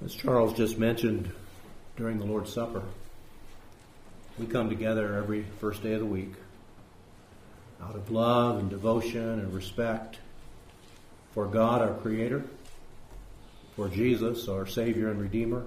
As Charles just mentioned during the Lord's Supper, we come together every first day of the week out of love and devotion and respect for God, our Creator, for Jesus, our Savior and Redeemer,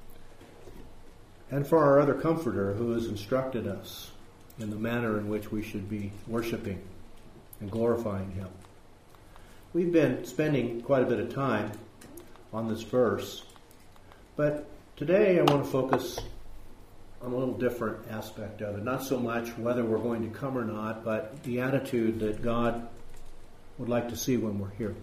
and for our other Comforter who has instructed us in the manner in which we should be worshiping and glorifying Him. We've been spending quite a bit of time on this verse, but today I want to focus on a little different aspect of it. Not so much whether we're going to come or not, but the attitude that God would like to see when we're here.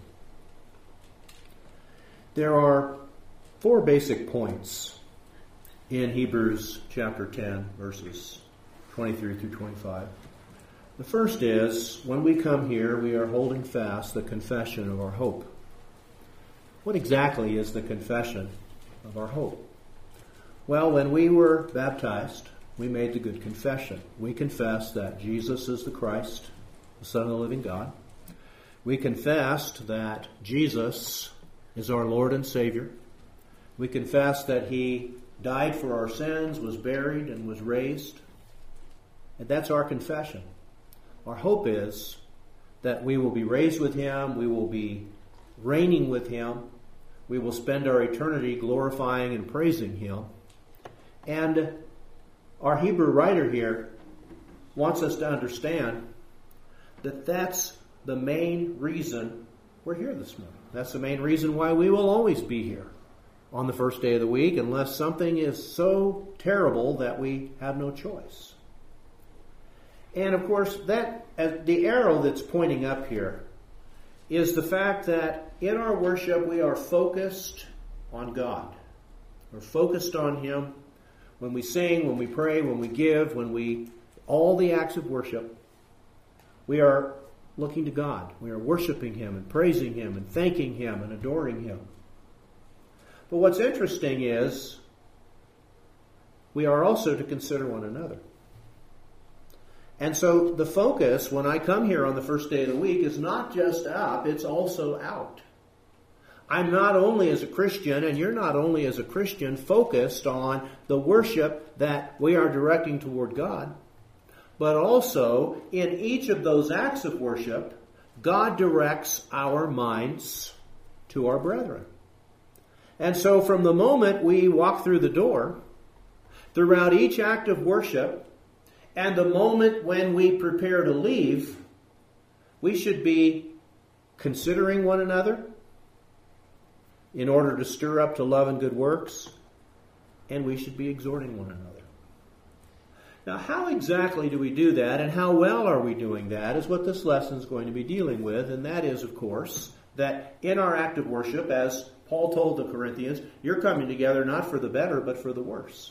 There are 4 basic points in Hebrews chapter 10, verses 23 through 25. The first is, when we come here, we are holding fast the confession of our hope. What exactly is the confession of our hope? Well, when we were baptized, we made the good confession. We confessed that Jesus is the Christ, the Son of the living God. We confessed that Jesus is our Lord and Savior. We confessed that He died for our sins, was buried, and was raised. And that's our confession. Our hope is that we will be raised with Him, we will be reigning with Him, we will spend our eternity glorifying and praising Him. And our Hebrew writer here wants us to understand that that's the main reason we're here this morning. That's the main reason why we will always be here on the first day of the week, unless something is so terrible that we have no choice. And of course, the arrow that's pointing up here is the fact that in our worship we are focused on God. We're focused on Him. When we sing, when we pray, when we give, all the acts of worship, we are looking to God. We are worshiping Him and praising Him and thanking Him and adoring Him. But what's interesting is we are also to consider one another. And so the focus when I come here on the first day of the week is not just up, it's also out. I'm not only as a Christian, and you're not only as a Christian, focused on the worship that we are directing toward God, but also in each of those acts of worship, God directs our minds to our brethren. And so from the moment we walk through the door, throughout each act of worship, and the moment when we prepare to leave, we should be considering one another in order to stir up to love and good works, and we should be exhorting one another. Now, how exactly do we do that, and how well are we doing that, is what this lesson is going to be dealing with, and that is, of course, that in our act of worship, as Paul told the Corinthians, you're coming together not for the better, but for the worse.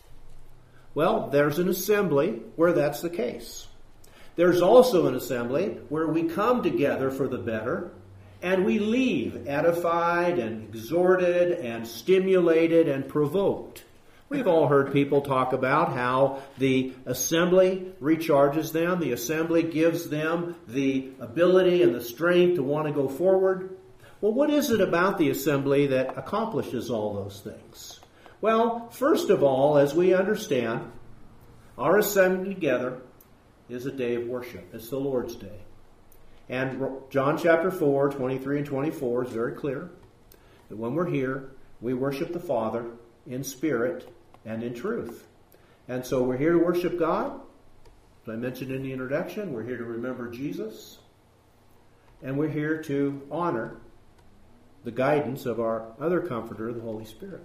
Well, there's an assembly where that's the case. There's also an assembly where we come together for the better, and we leave edified and exhorted and stimulated and provoked. We've all heard people talk about how the assembly recharges them. The assembly gives them the ability and the strength to want to go forward. Well, what is it about the assembly that accomplishes all those things? Well, first of all, as we understand, our assembly together is a day of worship. It's the Lord's Day. And John chapter 4, 23 and 24 is very clear that when we're here, we worship the Father in spirit and in truth. And so we're here to worship God. As I mentioned in the introduction, we're here to remember Jesus. And we're here to honor the guidance of our other Comforter, the Holy Spirit.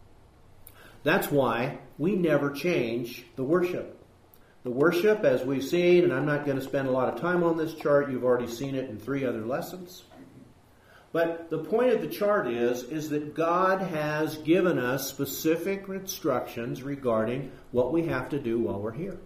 That's why we never change the worship. The worship, as we've seen, and I'm not going to spend a lot of time on this chart, you've already seen it in 3 other lessons. But the point of the chart is that God has given us specific instructions regarding what we have to do while we're here.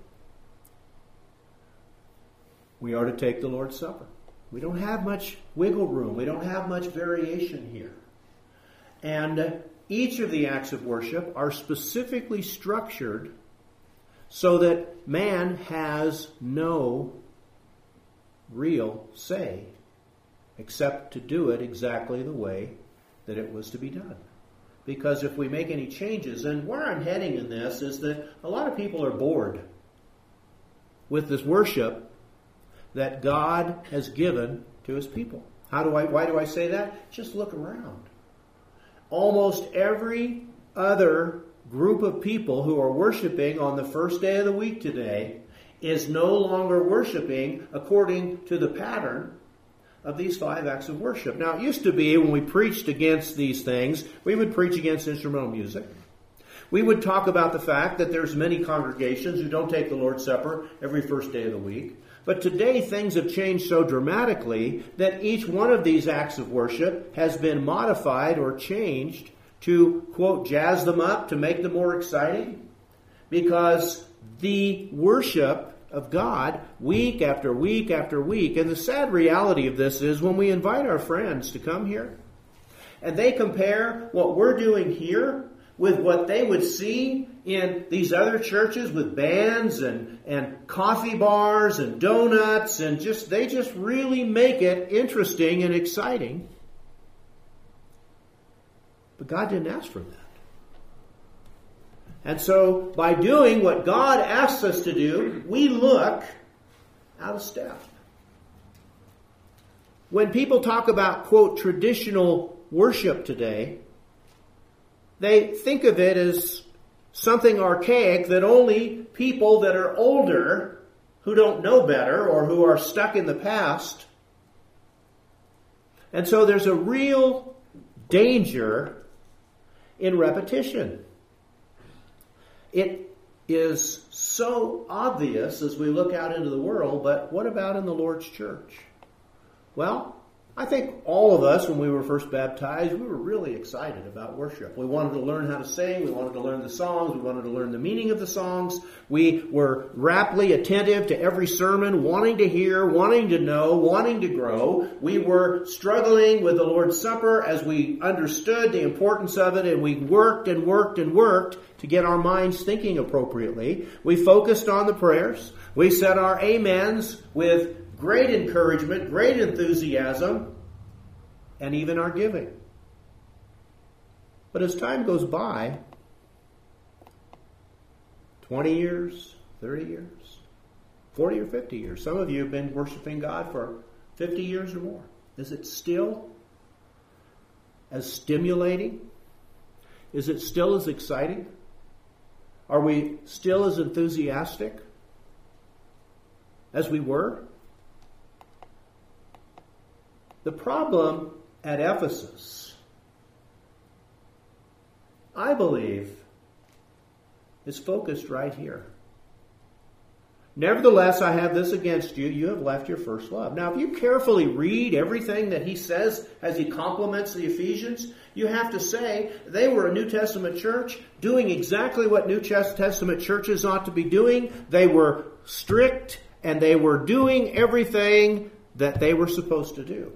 We are to take the Lord's Supper. We don't have much wiggle room. We don't have much variation here. And each of the acts of worship are specifically structured so that man has no real say except to do it exactly the way that it was to be done. Because if we make any changes, and where I'm heading in this is that a lot of people are bored with this worship that God has given to His people. Why do I say that? Just look around. Almost every other group of people who are worshiping on the first day of the week today is no longer worshiping according to the pattern of these 5 acts of worship. Now, it used to be when we preached against these things, we would preach against instrumental music. We would talk about the fact that there's many congregations who don't take the Lord's Supper every first day of the week. But today things have changed so dramatically that each one of these acts of worship has been modified or changed to, quote, jazz them up, to make them more exciting. Because the worship of God week after week after week. And the sad reality of this is when we invite our friends to come here and they compare what we're doing here with what they would see in these other churches with bands and coffee bars and donuts and they just really make it interesting and exciting. But God didn't ask for that. And so, by doing what God asks us to do, we look out of step. When people talk about, quote, traditional worship today, they think of it as something archaic that only people that are older, who don't know better, or who are stuck in the past. And so there's a real danger in repetition. It is so obvious as we look out into the world, but what about in the Lord's church? Well, I think all of us, when we were first baptized, we were really excited about worship. We wanted to learn how to sing. We wanted to learn the songs. We wanted to learn the meaning of the songs. We were raptly attentive to every sermon, wanting to hear, wanting to know, wanting to grow. We were struggling with the Lord's Supper as we understood the importance of it, and we worked and worked and worked to get our minds thinking appropriately. We focused on the prayers. We said our amens with great encouragement, great enthusiasm, and even our giving. But as time goes by, 20 years, 30 years, 40 or 50 years, some of you have been worshiping God for 50 years or more. Is it still as stimulating? Is it still as exciting? Are we still as enthusiastic as we were? The problem at Ephesus, I believe, is focused right here. Nevertheless, I have this against you. You have left your first love. Now, if you carefully read everything that he says as he compliments the Ephesians, you have to say they were a New Testament church doing exactly what New Testament churches ought to be doing. They were strict and they were doing everything that they were supposed to do.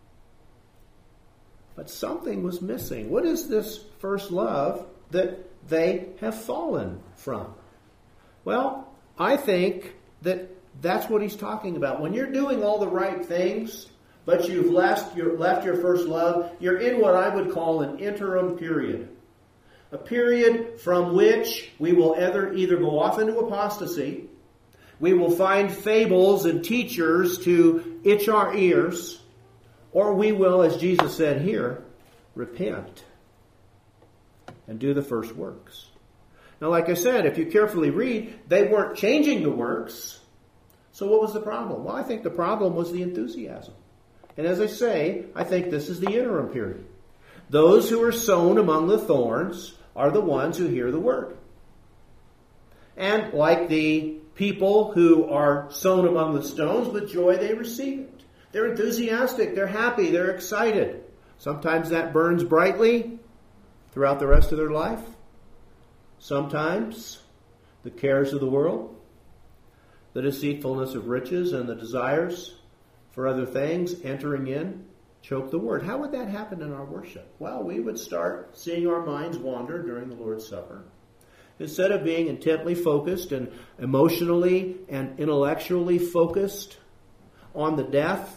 But something was missing. What is this first love that they have fallen from? Well, I think that that's what he's talking about. When you're doing all the right things, but you've left your first love, you're in what I would call an interim period. A period from which we will either go off into apostasy, we will find fables and teachers to itch our ears, or we will, as Jesus said here, repent and do the first works. Now, like I said, if you carefully read, they weren't changing the works. So what was the problem? Well, I think the problem was the enthusiasm. And as I say, I think this is the interim period. Those who are sown among the thorns are the ones who hear the word. And like the people who are sown among the stones, with joy they receive it. They're enthusiastic, they're happy, they're excited. Sometimes that burns brightly throughout the rest of their life. Sometimes the cares of the world, the deceitfulness of riches, and the desires for other things entering in choke the word. How would that happen in our worship? Well, we would start seeing our minds wander during the Lord's Supper. Instead of being intently focused and emotionally and intellectually focused on the death,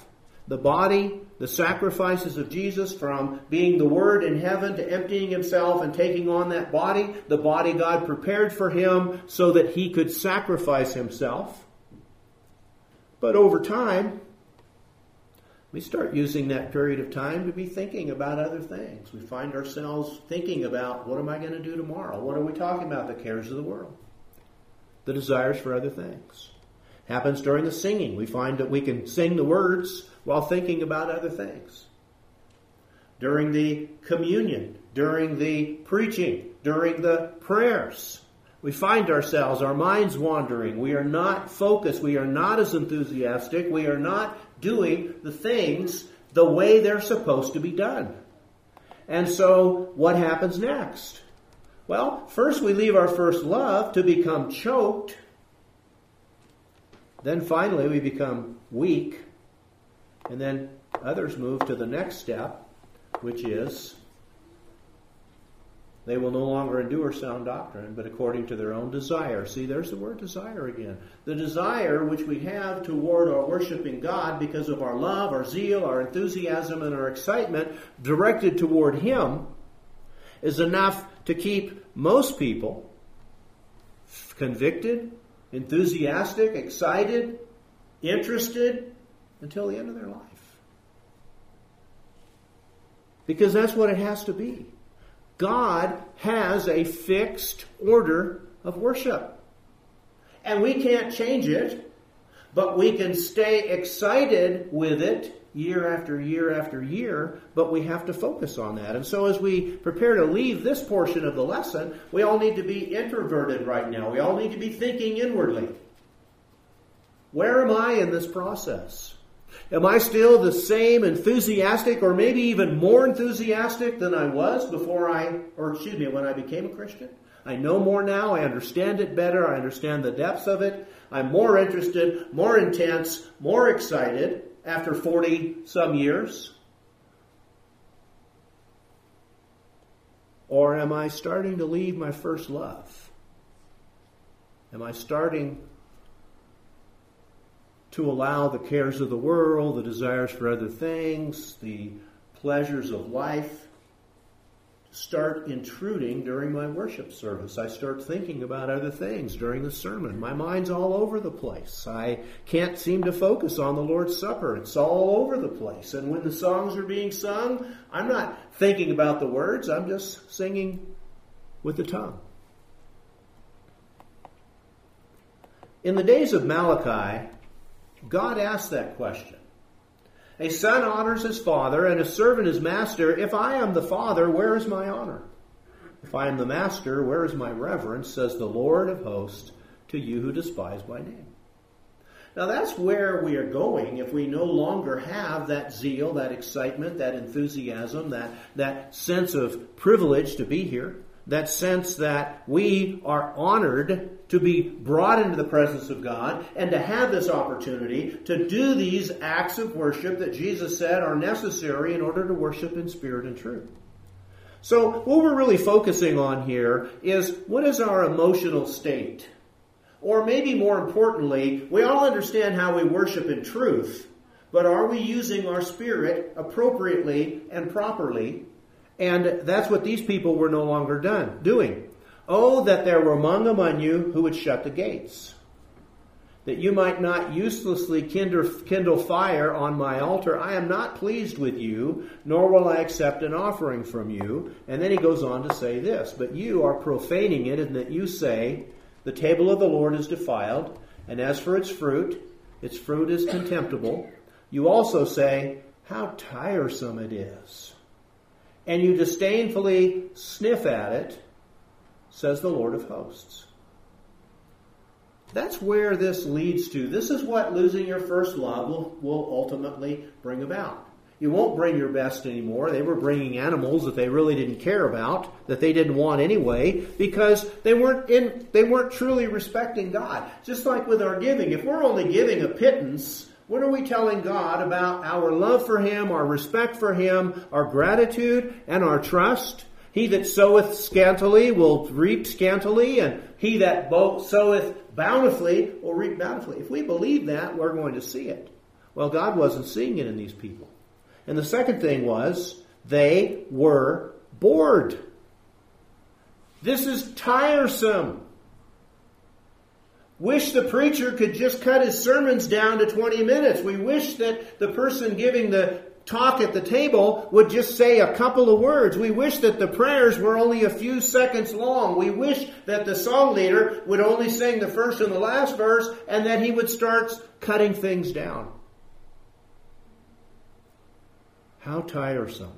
the body, the sacrifices of Jesus, from being the Word in heaven to emptying himself and taking on that body, the body God prepared for him so that he could sacrifice himself. But over time, we start using that period of time to be thinking about other things. We find ourselves thinking about, what am I going to do tomorrow? What are we talking about? The cares of the world. The desires for other things. Happens during the singing. We find that we can sing the words while thinking about other things. During the communion, during the preaching, during the prayers, we find ourselves, our minds wandering. We are not focused. We are not as enthusiastic. We are not doing the things the way they're supposed to be done. And so, what happens next? Well, first we leave our first love to become choked. Then finally we become weak. And then others move to the next step, which is they will no longer endure sound doctrine, but according to their own desire. See, there's the word desire again. The desire which we have toward our worshiping God because of our love, our zeal, our enthusiasm, and our excitement directed toward Him is enough to keep most people convicted, enthusiastic, excited, interested until the end of their life. Because that's what it has to be. God has a fixed order of worship. And we can't change it, but we can stay excited with it year after year after year, but we have to focus on that. And so as we prepare to leave this portion of the lesson, we all need to be introverted right now. We all need to be thinking inwardly. Where am I in this process? Am I still the same enthusiastic, or maybe even more enthusiastic than I was when I became a Christian? I know more now. I understand it better. I understand the depths of it. I'm more interested, more intense, more excited after 40-some years. Or am I starting to leave my first love? Am I starting to allow the cares of the world, the desires for other things, the pleasures of life to start intruding during my worship service? I start thinking about other things during the sermon. My mind's all over the place. I can't seem to focus on the Lord's Supper. It's all over the place. And when the songs are being sung, I'm not thinking about the words. I'm just singing with the tongue. In the days of Malachi, God asked that question. A son honors his father, and a servant his master. If I am the father, where is my honor? If I am the master, where is my reverence, says the Lord of hosts, to you who despise my name? Now that's where we are going if we no longer have that zeal, that excitement, that enthusiasm, that sense of privilege to be here. That sense that we are honored to be brought into the presence of God and to have this opportunity to do these acts of worship that Jesus said are necessary in order to worship in spirit and truth. So what we're really focusing on here is, what is our emotional state? Or maybe more importantly, we all understand how we worship in truth, but are we using our spirit appropriately and properly? And that's what these people were no longer doing. Oh, that there were among you who would shut the gates, that you might not uselessly kindle fire on my altar. I am not pleased with you, nor will I accept an offering from you. And then he goes on to say this, but you are profaning it, in that you say, the table of the Lord is defiled, and as for its fruit is contemptible. You also say, how tiresome it is. And you disdainfully sniff at it, says the Lord of hosts. That's where this leads to. This is what losing your first love will ultimately bring about. You won't bring your best anymore. They were bringing animals that they really didn't care about, that they didn't want anyway, because they weren't truly respecting God. Just like with our giving. If we're only giving a pittance, what are we telling God about our love for Him, our respect for Him, our gratitude, and our trust? He that soweth scantily will reap scantily, and he that soweth bountifully will reap bountifully. If we believe that, we're going to see it. Well, God wasn't seeing it in these people. And the second thing was, they were bored. This is tiresome. Wish the preacher could just cut his sermons down to 20 minutes. We wish that the person giving the talk at the table would just say a couple of words. We wish that the prayers were only a few seconds long. We wish that the song leader would only sing the first and the last verse and that he would start cutting things down. How tiresome.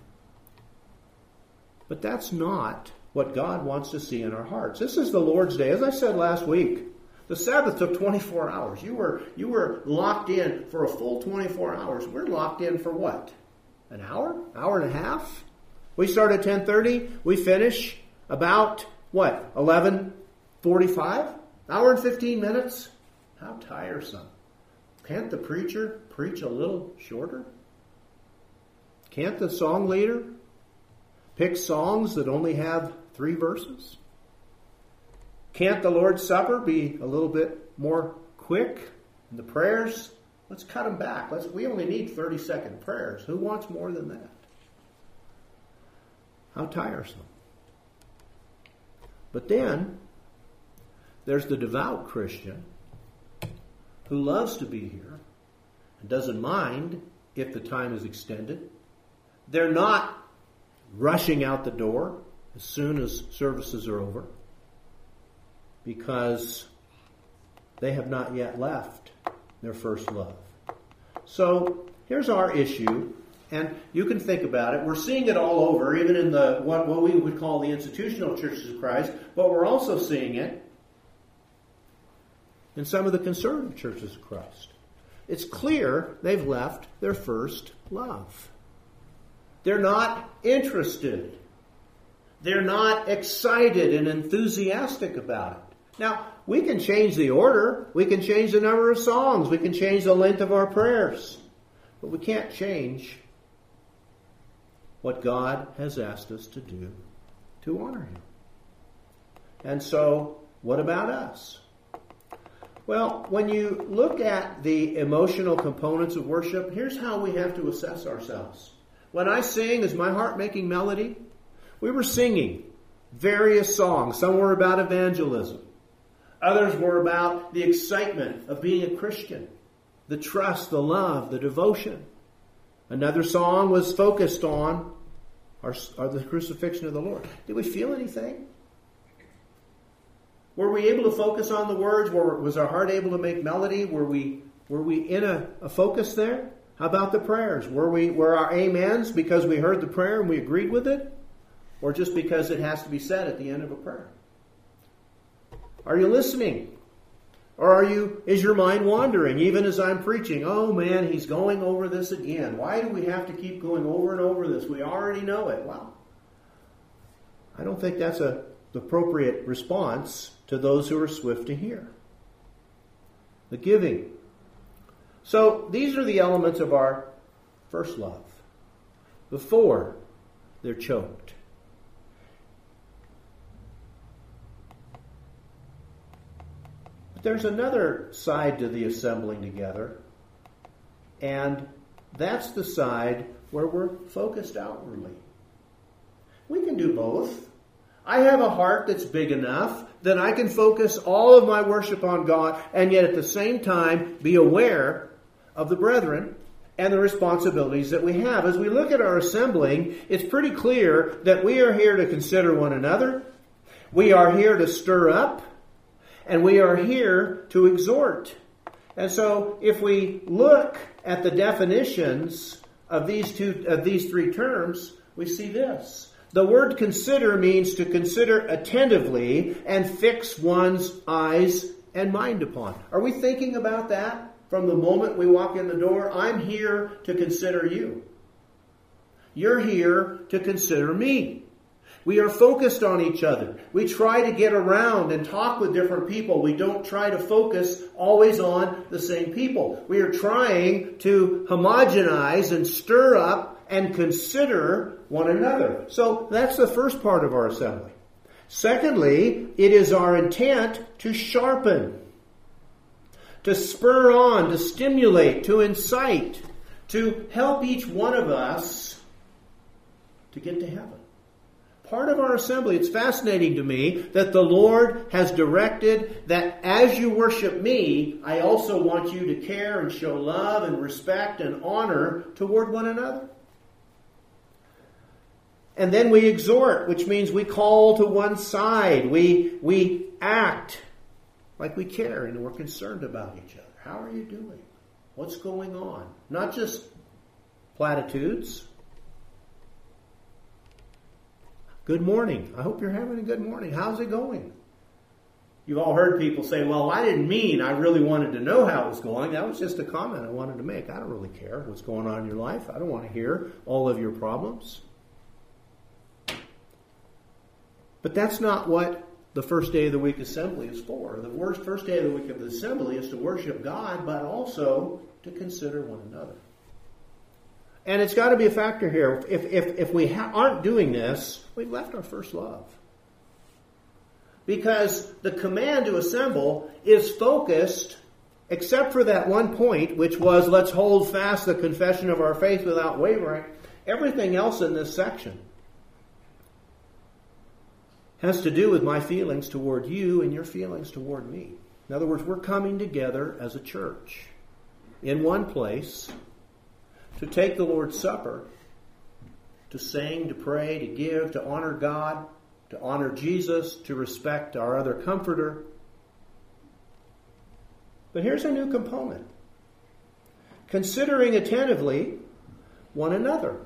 But that's not what God wants to see in our hearts. This is the Lord's Day. As I said last week, the Sabbath took 24 hours. You were locked in for a full 24 hours. We're locked in for what? An hour? Hour and a half? We start at 10:30. We finish about, what, 11:45? Hour and 15 minutes? How tiresome. Can't the preacher preach a little shorter? Can't the song leader pick songs that only have 3 verses? Can't the Lord's Supper be a little bit more quick? And the prayers, let's cut them back. We only need 30-second prayers. Who wants more than that? How tiresome. But then, there's the devout Christian who loves to be here and doesn't mind if the time is extended. They're not rushing out the door as soon as services are over, because they have not yet left their first love. So here's our issue, and you can think about it. We're seeing it all over, even in the what we would call the institutional churches of Christ, but we're also seeing it in some of the conservative churches of Christ. It's clear they've left their first love. They're not interested. They're not excited and enthusiastic about it. Now, we can change the order. We can change the number of songs. We can change the length of our prayers. But we can't change what God has asked us to do to honor Him. And so, what about us? Well, when you look at the emotional components of worship, here's how we have to assess ourselves. When I sing, is my heart making melody? We were singing various songs. Some were about evangelism. Others were about the excitement of being a Christian, the trust, the love, the devotion. Another song was focused on the crucifixion of the Lord. Did we feel anything? Were we able to focus on the words? Was our heart able to make melody? Were we in a focus there? How about the prayers? Were our amens because we heard the prayer and we agreed with it? Or just because it has to be said at the end of a prayer? Are you listening? Or is your mind wandering even as I'm preaching? Oh man, he's going over this again. Why do we have to keep going over and over this? We already know it. Well, I don't think that's the appropriate response to those who are swift to hear. The giving. So these are the elements of our first love. Before they're choked. But there's another side to the assembling together, and that's the side where we're focused outwardly. We can do both. I have a heart that's big enough that I can focus all of my worship on God and yet at the same time be aware of the brethren and the responsibilities that we have. As we look at our assembling, it's pretty clear that we are here to consider one another. We are here to stir up, and we are here to exhort. And so if we look at the definitions of these three terms, we see this. The word consider means to consider attentively and fix one's eyes and mind upon. Are we thinking about that from the moment we walk in the door? I'm here to consider you. You're here to consider me. We are focused on each other. We try to get around and talk with different people. We don't try to focus always on the same people. We are trying to homogenize and stir up and consider one another. So that's the first part of our assembly. Secondly, it is our intent to sharpen to spur on, to stimulate, to incite, to help each one of us to get to heaven. Part of our assembly, it's fascinating to me that the Lord has directed that as you worship me, I also want you to care and show love and respect and honor toward one another. And then we exhort, which means we call to one side. We act like we care and we're concerned about each other. How are you doing? What's going on? Not just platitudes. Good morning. I hope you're having a good morning. How's it going? You've all heard people say, well, I didn't mean I really wanted to know how it was going. That was just a comment I wanted to make. I don't really care what's going on in your life. I don't want to hear all of your problems. But that's not what the first day of the week assembly is for. The first day of the week of the assembly is to worship God, but also to consider one another. And it's got to be a factor here. If we aren't doing this, we've left our first love. Because the command to assemble is focused, except for that one point, which was let's hold fast the confession of our faith without wavering. Everything else in this section has to do with my feelings toward you and your feelings toward me. In other words, we're coming together as a church in one place to take the Lord's Supper, to sing, to pray, to give, to honor God, to honor Jesus, to respect our other comforter. But here's a new component. Considering attentively one another.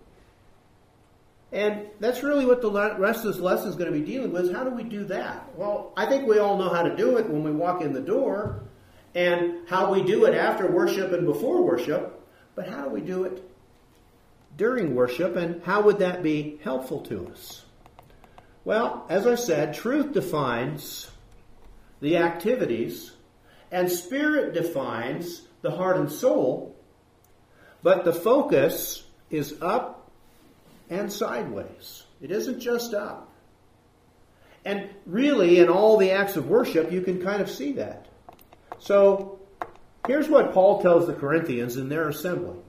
And that's really what the rest of this lesson is going to be dealing with. How do we do that? Well, I think we all know how to do it when we walk in the door and how we do it after worship and before worship. But how do we do it during worship, and how would that be helpful to us? Well, as I said, truth defines the activities, and spirit defines the heart and soul, but the focus is up and sideways. It isn't just up. And really, in all the acts of worship, you can kind of see that. So, here's what Paul tells the Corinthians in their assembly.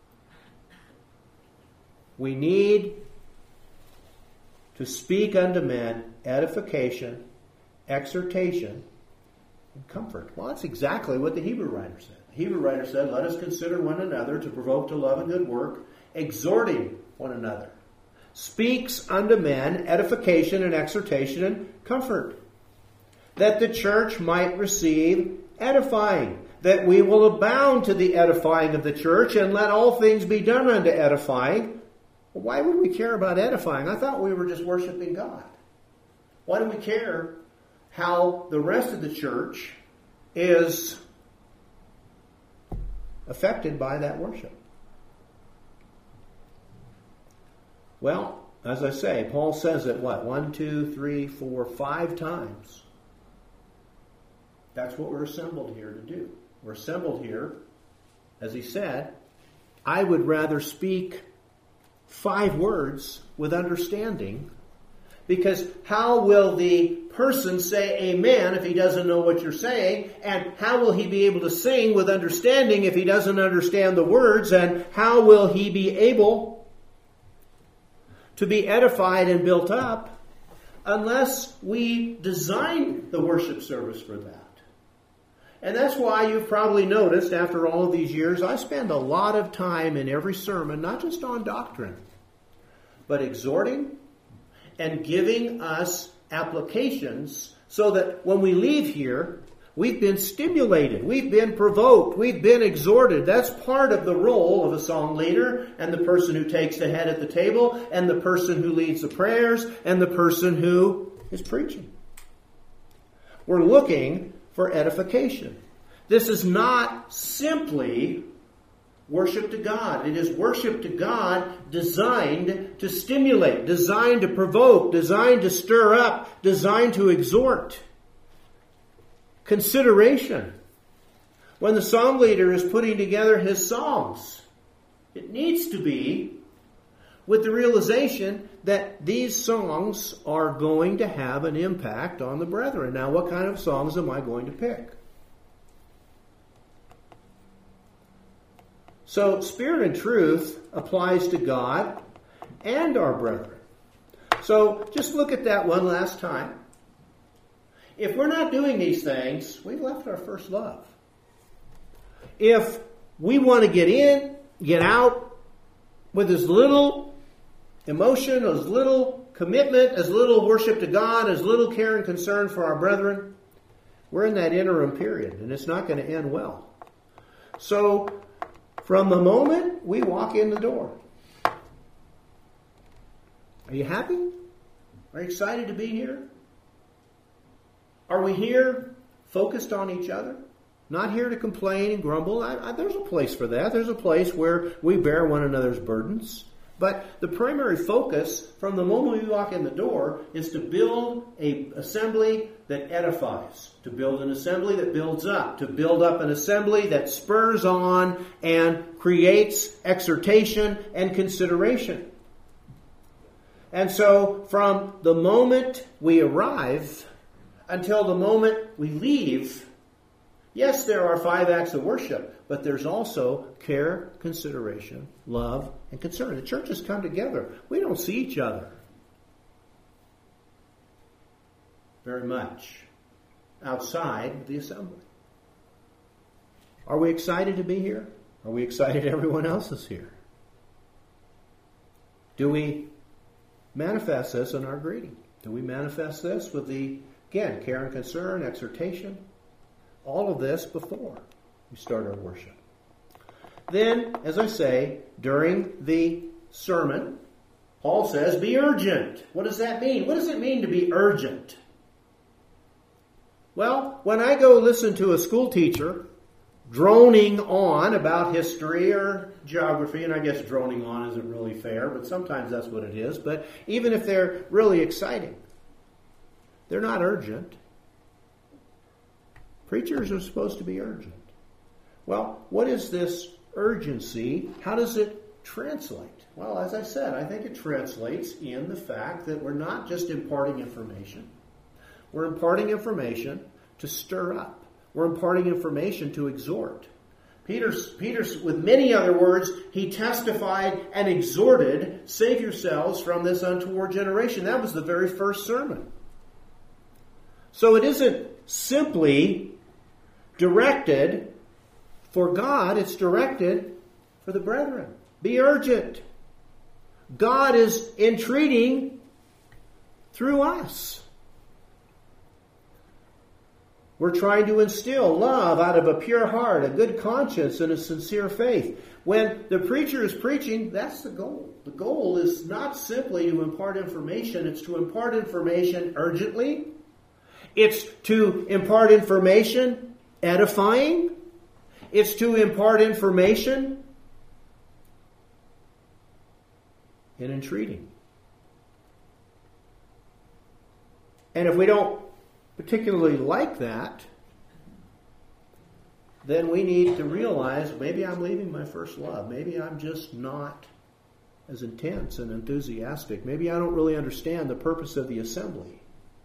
We need to speak unto men edification, exhortation, and comfort. Well, that's exactly what the Hebrew writer said. The Hebrew writer said, let us consider one another to provoke to love and good work, exhorting one another. Speaks unto men edification and exhortation and comfort, that the church might receive edifying, that we will abound to the edifying of the church, and let all things be done unto edifying. Well, why would we care about edifying? I thought we were just worshiping God. Why do we care how the rest of the church is affected by that worship? Well, as I say, Paul says it, 1, 2, 3, 4, 5 times. That's what we're assembled here to do. We're assembled here, as he said, I would rather speak 5 words with understanding, because how will the person say amen if he doesn't know what you're saying? And how will he be able to sing with understanding if he doesn't understand the words? And how will he be able to be edified and built up unless we design the worship service for that? And that's why you've probably noticed after all of these years, I spend a lot of time in every sermon, not just on doctrine, but exhorting and giving us applications so that when we leave here, we've been stimulated, we've been provoked, we've been exhorted. That's part of the role of a song leader and the person who takes the head at the table and the person who leads the prayers and the person who is preaching. We're looking for edification. This is not simply worship to God. It is worship to God designed to stimulate, designed to provoke, designed to stir up, designed to exhort. Consideration. When the psalm leader is putting together his songs, it needs to be with the realization that these songs are going to have an impact on the brethren. Now, what kind of songs am I going to pick? So spirit and truth applies to God and our brethren. So just look at that one last time. If we're not doing these things, we've left our first love. If we want to get in, get out with as little emotion, as little commitment, as little worship to God, as little care and concern for our brethren, we're in that interim period, and it's not going to end well. So, from the moment we walk in the door, are you happy? Are you excited to be here? Are we here focused on each other? Not here to complain and grumble. There's a place for that. There's a place where we bear one another's burdens. But the primary focus from the moment we walk in the door is to build an assembly that edifies, to build an assembly that builds up, to build up an assembly that spurs on and creates exhortation and consideration. And so from the moment we arrive until the moment we leave, yes, there are 5 acts of worship, but there's also care, consideration, love, and concern. The churches come together. We don't see each other very much outside the assembly. Are we excited to be here? Are we excited everyone else is here? Do we manifest this in our greeting? Do we manifest this with the, again, care and concern, exhortation? All of this before we start our worship. Then, as I say, during the sermon, Paul says, be urgent. What does that mean? What does it mean to be urgent? Well, when I go listen to a school teacher droning on about history or geography, and I guess droning on isn't really fair, but sometimes that's what it is, but even if they're really exciting, they're not urgent. Preachers are supposed to be urgent. Well, what is this urgency? How does it translate? Well, as I said, I think it translates in the fact that we're not just imparting information. We're imparting information to stir up. We're imparting information to exhort. Peter's, with many other words, he testified and exhorted, save yourselves from this untoward generation. That was the very first sermon. So it isn't simply directed for God, it's directed for the brethren. Be urgent. God is entreating through us. We're trying to instill love out of a pure heart, a good conscience, and a sincere faith. When the preacher is preaching, that's the goal. The goal is not simply to impart information, it's to impart information urgently. It's to impart information edifying. It's to impart information in entreating. And if we don't particularly like that, then we need to realize maybe I'm leaving my first love. Maybe I'm just not as intense and enthusiastic. Maybe I don't really understand the purpose of the assembly.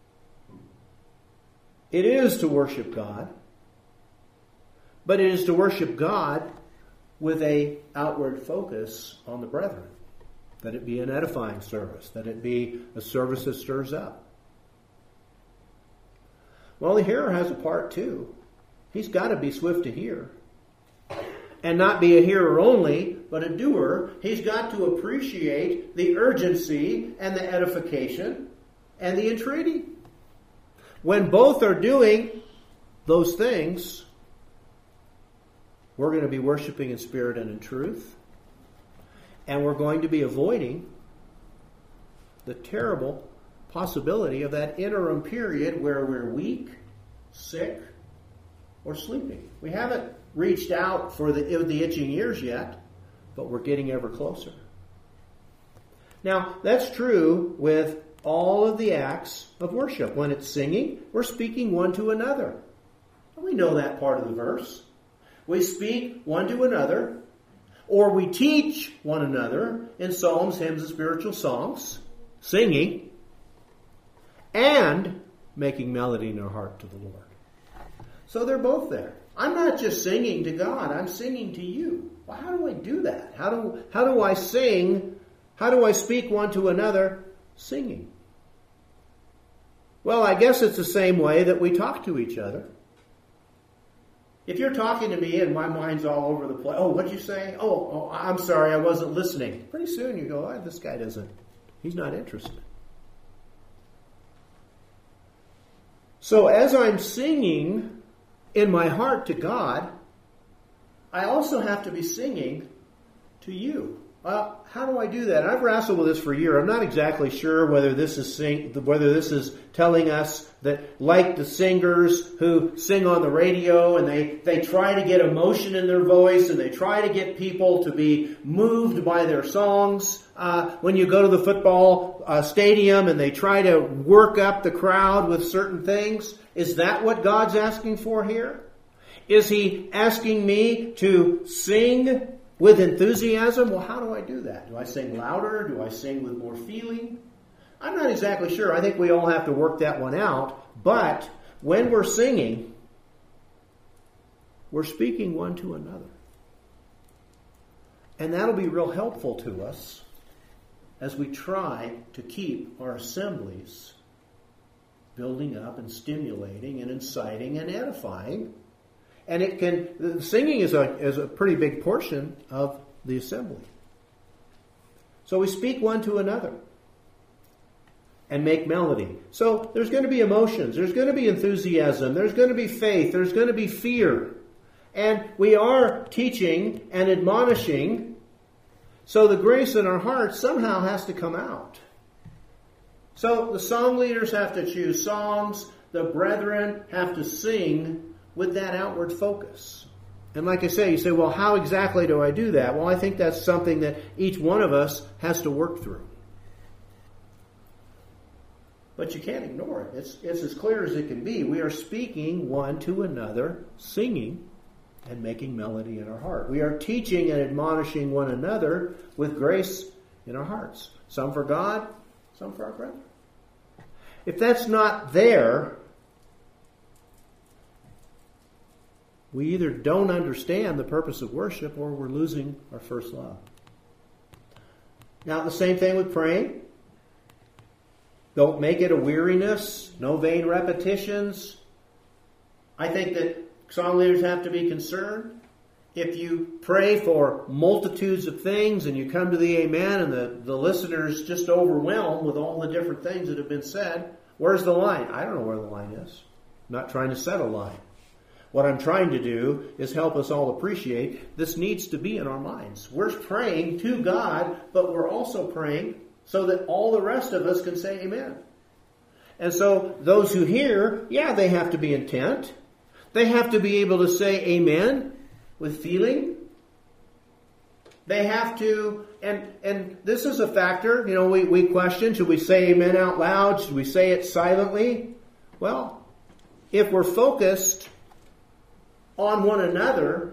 It is to worship God, but it is to worship God with an outward focus on the brethren. That it be an edifying service, that it be a service that stirs up. Well, the hearer has a part too. He's got to be swift to hear. And not be a hearer only, but a doer. He's got to appreciate the urgency and the edification and the entreaty. When both are doing those things, we're going to be worshiping in spirit and in truth. And we're going to be avoiding the terrible possibility of that interim period where we're weak, sick, or sleeping. We haven't reached out for the itching ears yet, but we're getting ever closer. Now, that's true with all of the acts of worship. When it's singing, we're speaking one to another. We know that part of the verse. We speak one to another, or we teach one another in psalms, hymns, and spiritual songs, singing, and making melody in our heart to the Lord. So they're both there. I'm not just singing to God, I'm singing to you. Well, how do I do that? How do I sing? How do I speak one to another singing? Well, I guess it's the same way that we talk to each other. If you're talking to me and my mind's all over the place, oh, what'd you say? Oh, I'm sorry, I wasn't listening. Pretty soon you go, oh, this guy he's not interested. So as I'm singing in my heart to God, I also have to be singing to you. How do I do that? I've wrestled with this for a year. I'm not exactly sure whether this is telling us that, like the singers who sing on the radio and they try to get emotion in their voice and they try to get people to be moved by their songs. When you go to the football stadium and they try to work up the crowd with certain things. Is that what God's asking for here? Is He asking me to sing with enthusiasm? Well, how do I do that? Do I sing louder? Do I sing with more feeling? I'm not exactly sure. I think we all have to work that one out. But when we're singing, we're speaking one to another. And that'll be real helpful to us as we try to keep our assemblies building up and stimulating and inciting and edifying. And singing is a pretty big portion of the assembly. So we speak one to another and make melody. So there's going to be emotions. There's going to be enthusiasm. There's going to be faith. There's going to be fear. And we are teaching and admonishing. So the grace in our hearts somehow has to come out. So the song leaders have to choose songs. The brethren have to sing with that outward focus. And like I say, you say, well, how exactly do I do that? Well, I think that's something that each one of us has to work through. But you can't ignore it. It's as clear as it can be. We are speaking one to another, singing and making melody in our heart. We are teaching and admonishing one another with grace in our hearts. Some for God, some for our brethren. If that's not there, we either don't understand the purpose of worship or we're losing our first love. Now, the same thing with praying. Don't make it a weariness. No vain repetitions. I think that song leaders have to be concerned. If you pray for multitudes of things and you come to the amen and the listener's just overwhelmed with all the different things that have been said, where's the line? I don't know where the line is. I'm not trying to set a line. What I'm trying to do is help us all appreciate this needs to be in our minds. We're praying to God, but we're also praying so that all the rest of us can say amen. And so those who hear, they have to be intent. They have to be able to say amen with feeling. They have to, and this is a factor, we question, should we say amen out loud? Should we say it silently? Well, if we're focused on one another,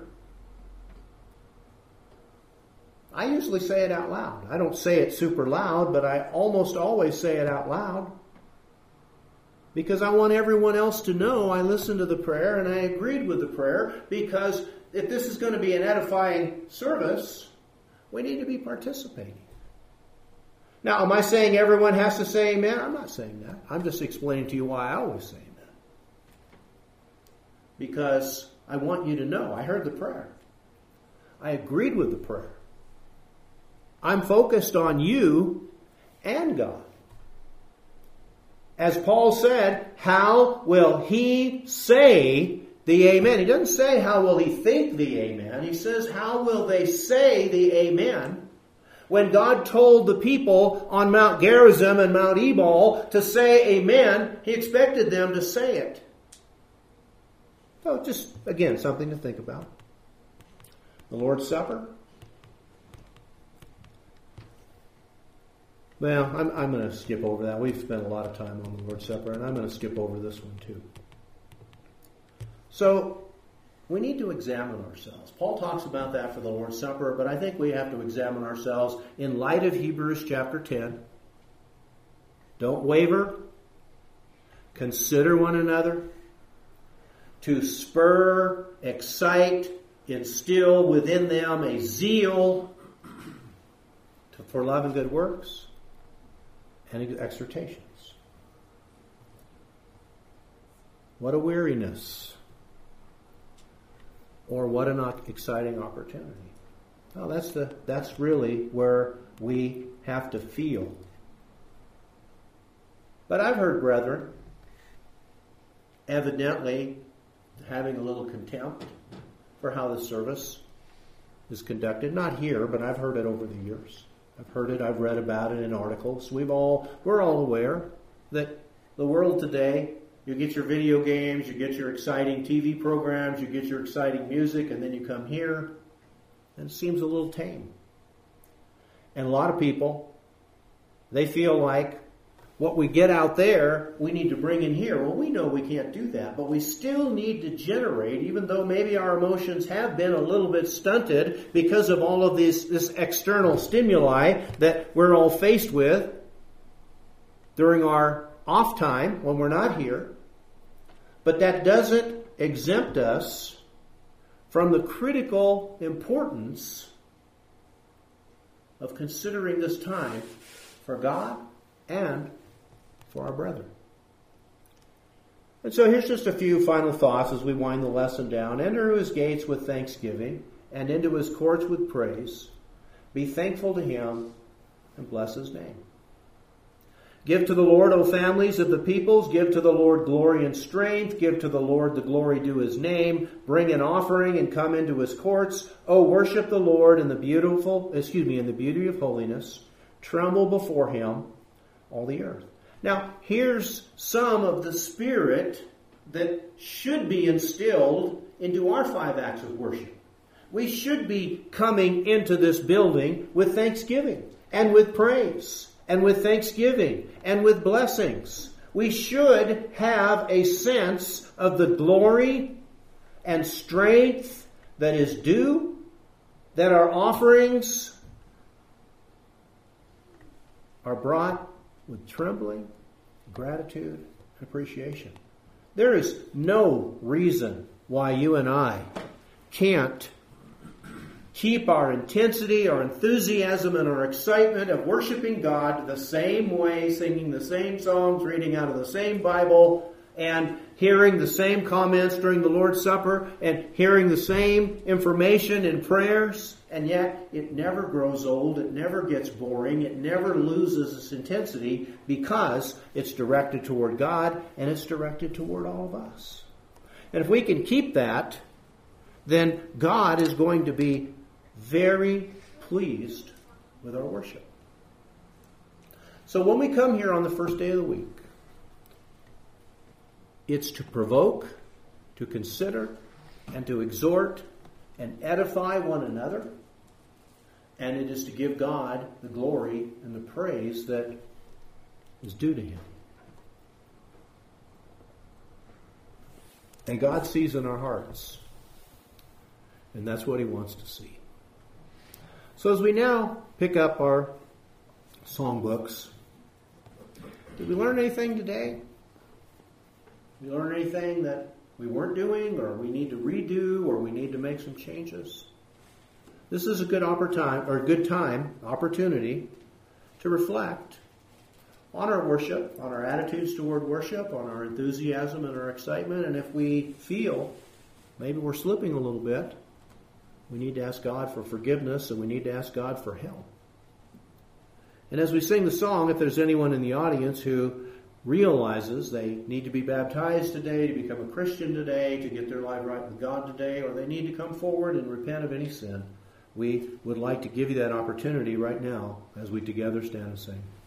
I usually say it out loud. I don't say it super loud, but I almost always say it out loud. Because I want everyone else to know I listened to the prayer and I agreed with the prayer. Because if this is going to be an edifying service, we need to be participating. Now, am I saying everyone has to say amen? I'm not saying that. I'm just explaining to you why I always say amen. Because I want you to know I heard the prayer. I agreed with the prayer. I'm focused on you and God. As Paul said, how will he say the amen? He doesn't say how will he think the amen. He says how will they say the amen? When God told the people on Mount Gerizim and Mount Ebal to say amen, He expected them to say it. So just, again, something to think about. The Lord's Supper. Well, I'm going to skip over that. We've spent a lot of time on the Lord's Supper, and I'm going to skip over this one too. So, we need to examine ourselves. Paul talks about that for the Lord's Supper, but I think we have to examine ourselves in light of Hebrews chapter 10. Don't waver. Consider one another to spur, excite, instill within them a zeal for love and good works and exhortations. What a weariness. Or what an exciting opportunity. Well, that's really where we have to feel. But I've heard brethren evidently having a little contempt for how the service is conducted. Not here, but I've heard it over the years. I've heard it, I've read about it in articles. We're all aware that the world today, you get your video games, you get your exciting TV programs, you get your exciting music, and then you come here, and it seems a little tame. And a lot of people, they feel like what we get out there, we need to bring in here. Well, we know we can't do that, but we still need to generate, even though maybe our emotions have been a little bit stunted because of all of this external stimuli that we're all faced with during our off time when we're not here. But that doesn't exempt us from the critical importance of considering this time for God and for our brethren. And so here's just a few final thoughts as we wind the lesson down. Enter his gates with thanksgiving and into his courts with praise. Be thankful to him and bless his name. Give to the Lord, O families of the peoples. Give to the Lord glory and strength. Give to the Lord the glory due his name. Bring an offering and come into his courts. O worship the Lord in the beauty of holiness. Tremble before him, all the earth. Now, here's some of the spirit that should be instilled into our 5 acts of worship. We should be coming into this building with thanksgiving and with praise and with thanksgiving and with blessings. We should have a sense of the glory and strength that is due, that our offerings are brought with trembling, gratitude, and appreciation. There is no reason why you and I can't keep our intensity, our enthusiasm, and our excitement of worshiping God the same way, singing the same songs, reading out of the same Bible, and hearing the same comments during the Lord's Supper, and hearing the same information in prayers, and yet it never grows old, it never gets boring, it never loses its intensity because it's directed toward God and it's directed toward all of us. And if we can keep that, then God is going to be very pleased with our worship. So when we come here on the first day of the week, it's to provoke, to consider, and to exhort and edify one another. And it is to give God the glory and the praise that is due to him. And God sees in our hearts. And that's what he wants to see. So as we now pick up our songbooks, did we learn anything today? Did we learn anything that we weren't doing, or we need to redo, or we need to make some changes? This is a good opportunity to reflect on our worship, on our attitudes toward worship, on our enthusiasm and our excitement. And if we feel maybe we're slipping a little bit, we need to ask God for forgiveness, and we need to ask God for help. And as we sing the song, if there's anyone in the audience who realizes they need to be baptized today, to become a Christian today, to get their life right with God today, or they need to come forward and repent of any sin, we would like to give you that opportunity right now as we together stand and sing.